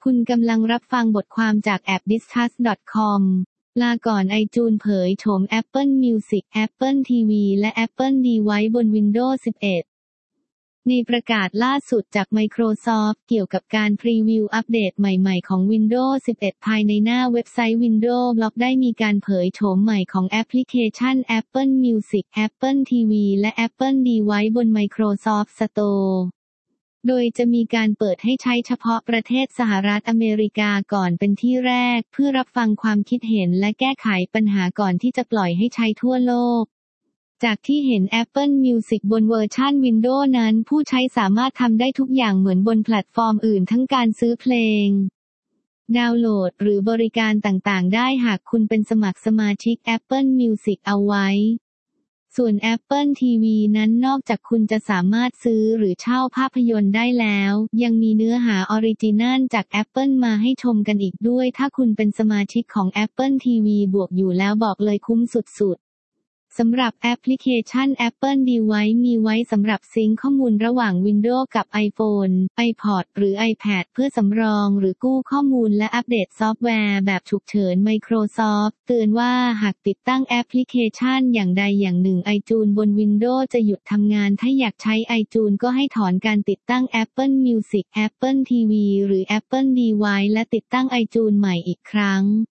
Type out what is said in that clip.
คุณกำลังรับฟังบทความจากแอป discuss.com ลาก่อนไอจูนเผยโฉม Apple Music Apple TV และ Apple Device บน Windows 11 ในประกาศล่าสุดจาก Microsoft เกี่ยวกับการพรีวิวอัปเดตใหม่ๆของ Windows 11 ภายในหน้าเว็บไซต์ Windows Blog ได้มีการเผยโฉมใหม่ของแอปพลิเคชัน Apple Music Apple TV และ Apple Device บน Microsoft Storeโดยจะมีการเปิดให้ใช้เฉพาะประเทศสหรัฐอเมริกาก่อนเป็นที่แรกเพื่อรับฟังความคิดเห็นและแก้ไขปัญหาก่อนที่จะปล่อยให้ใช้ทั่วโลกจากที่เห็น Apple Music บนเวอร์ชัน Windows นั้นผู้ใช้สามารถทำได้ทุกอย่างเหมือนบนแพลตฟอร์มอื่นทั้งการซื้อเพลงดาวน์โหลดหรือบริการต่างๆได้หากคุณเป็นสมัครสมาชิก Apple Music เอาไว้ส่วน Apple TV นั้นนอกจากคุณจะสามารถซื้อหรือเช่าภาพยนตร์ได้แล้วยังมีเนื้อหาออริจินัลจาก Apple มาให้ชมกันอีกด้วยถ้าคุณเป็นสมาชิกของ Apple TV บวกอยู่แล้วบอกเลยคุ้มสุดๆสำหรับแอปพลิเคชัน Apple Device มีไว้สำหรับซิงค์ข้อมูลระหว่าง Windows กับ iPhone, iPod หรือ iPad เพื่อสำรองหรือกู้ข้อมูลและอัปเดตซอฟต์แวร์แบบฉุกเฉิน Microsoft เตือนว่าหากติดตั้งแอปพลิเคชันอย่างใดอย่างหนึ่ง iTunes บน Windows จะหยุดทำงานถ้าอยากใช้ iTunes ก็ให้ถอนการติดตั้ง Apple Music Apple TV หรือ Apple Device และติดตั้ง iTunes ใหม่อีกครั้ง